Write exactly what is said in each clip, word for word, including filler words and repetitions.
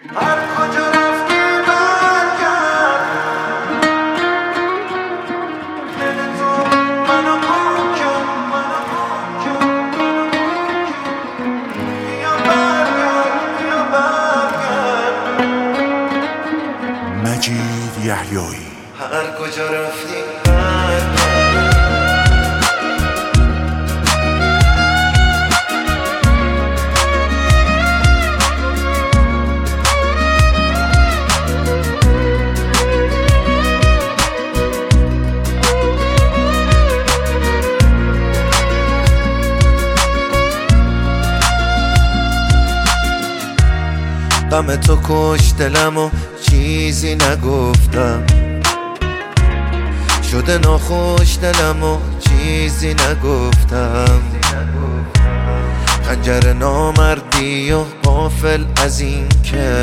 هر کجا رفتی برگرد، دل تو منو گم کرد، منو گم کرد. بیا برگرد، بیا برگرد. مجید یحیایی. هر کجا رفتی برگرد. غم تو کش دلم و چیزی نگفتم، شده ناخوش دلم و چیزی نگفتم. خنجر نامردی و غافل از این که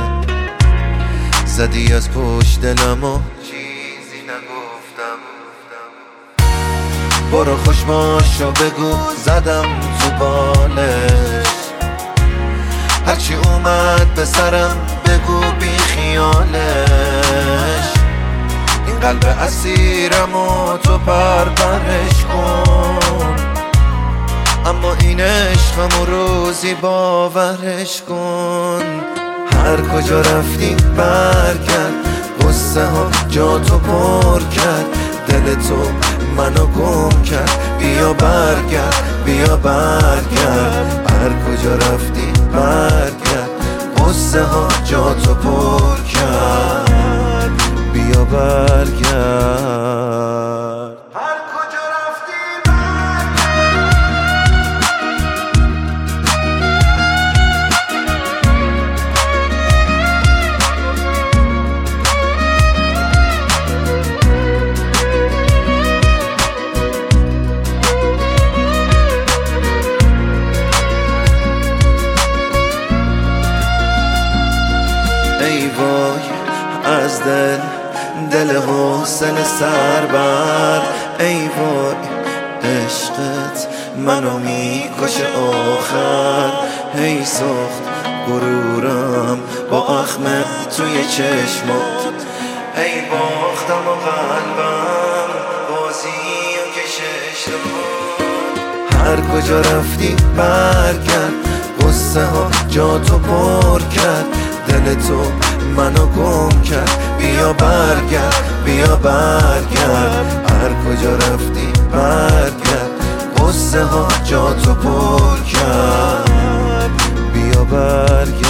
زدی از پشت دلم و چیزی نگفتم. برو خوش باش و بگو زدم تو بالش، هرچی اومد به سرم بگو بی خیالش. این قلب اسیرم و تو پرپرش کن، اما این عشقم و روزی باورش کن. هر کجا رفتی برگرد، قصه ها جا تو پر کرد، دل تو منو گم کرد. بیا برگرد، بیا برگرد. هر کجا رفتی برگرد، قصه ها جا تو پر کرد. بیا برگرد. هر کجا رفتی ای وای از دل دل حوصله سربر. ای وای عشقت منو میکشه آخر. ای سخت غرورم با اخم توی چشمات، ای باختم و قلبم بازی و کشش داد. هر کجا رفتی برگرد، قصه ها جا تو پر کرد، دل تو منو گم کرد. بیا برگرد، بیا برگرد. هر کجا رفتی برگرد، قصه ها جا تو پر کرد. بیا برگرد.